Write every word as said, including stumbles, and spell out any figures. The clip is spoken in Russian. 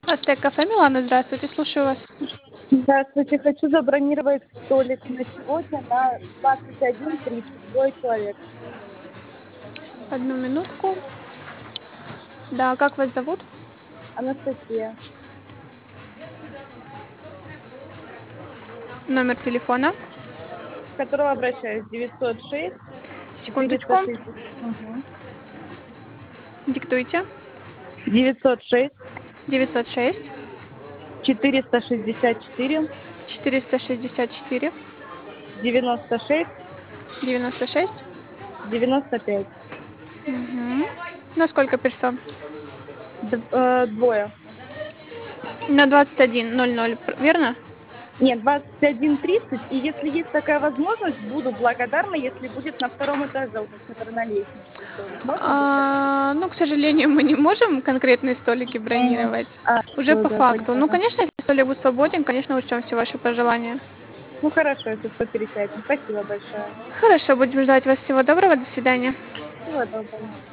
Астек кафе Милана, здравствуйте, слушаю вас. Здравствуйте, хочу забронировать столик на сегодня на двадцать один тридцать, двое человек. Одну минутку. Да, как вас зовут? Анастасия. Номер телефона? К которому обращаюсь, девятьсот шесть четыреста Секундочку. шестьдесят. Мгм. Диктуйте. девятьсот шесть девятьсот шесть четыреста шестьдесят четыре четыреста шестьдесят четыре девяносто шесть девяносто шесть. девяносто пять. Угу. На сколько персон? Д- э, двое. На двадцать один ноль ноль, верно? Нет, двадцать один тридцать, и если есть такая возможность, буду благодарна, если будет на втором этаже, у нас, который на лестнице столик. Можно будет такое? А, ну, к сожалению, мы не можем конкретные столики Мгм. бронировать. А, Уже всё, по да, факту. Ну, поняла. конечно, если столик будет свободен, конечно, учтем все ваши пожелания. Ну хорошо, если что, пересядем. Спасибо большое. Хорошо, будем ждать вас. Всего доброго, до свидания. Всего доброго.